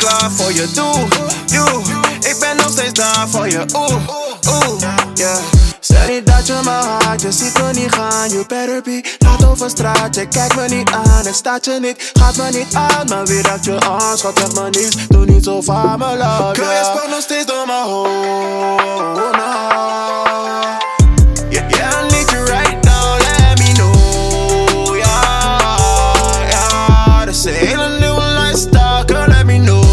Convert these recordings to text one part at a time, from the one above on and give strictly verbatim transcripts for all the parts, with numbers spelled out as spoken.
klaar voor je, doe, you. Ik ben nog steeds daar voor je, oeh, oeh, yeah. Zeg niet dat je me haat, je ziet me niet gaan. You better be, laat over straat, je kijkt me niet aan. Het staat je niet, gaat me niet aan. Maar wie raakt je aan, schat, zeg me niets. Doe niet zo van me love, girl, je speelt nog steeds door mijn hoofd, nah. Yeah, yeah, I need you right now, let me know, yeah, yeah. Dat is een hele nieuwe lifestyle, girl, let me know.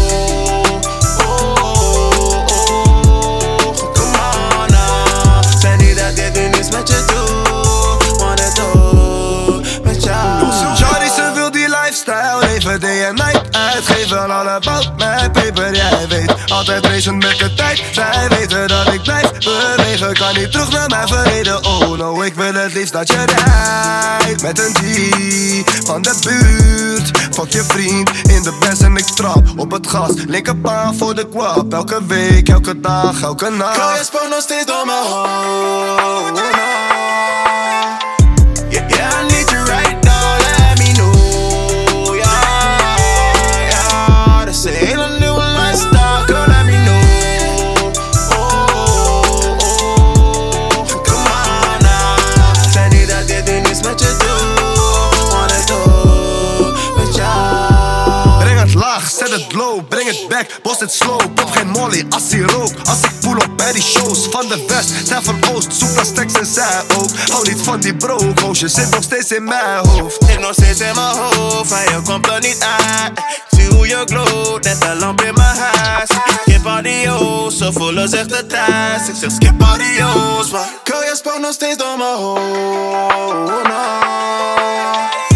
Day en night uitgeven, all about my paper. Jij weet, altijd racend met de tijd. Zij weten dat ik blijf bewegen. Kan niet terug naar mijn verleden. Oh no, ik wil het liefst dat je rijdt met een G van de buurt. Fuck je vriend in de best en ik trap op het gas. Linkerpaan voor de kwap. Elke week, elke dag, elke nacht. Girl, je speelt nog steeds door mijn hoofd. Yeah, yeah, I need you right now, let me know. It's a hele nieuwe lifestyle, girl, let me know. Oh, oh, oh, come on now. Zei niet dat dit nu niets met je doet. Want het doet met jou. Breng het laag, zet het low, breng het back, bos het slow. Pop geen molly, als hij rook. Als ik pull op bij die shows. Van de west, zijn van oost, zoek naar stacks en zij ook. Hou niet van die broke, oh, je zit nog steeds in mijn hoofd. Zit nog steeds in mijn hoofd, en je komt er niet uit. Zie hoe je glowt, net een lamp in mijn huis. Skip adios, zo voelen zich de thuis. Ik zeg skip adios, maar girl, je speelt nog steeds door mijn hoofd, nah.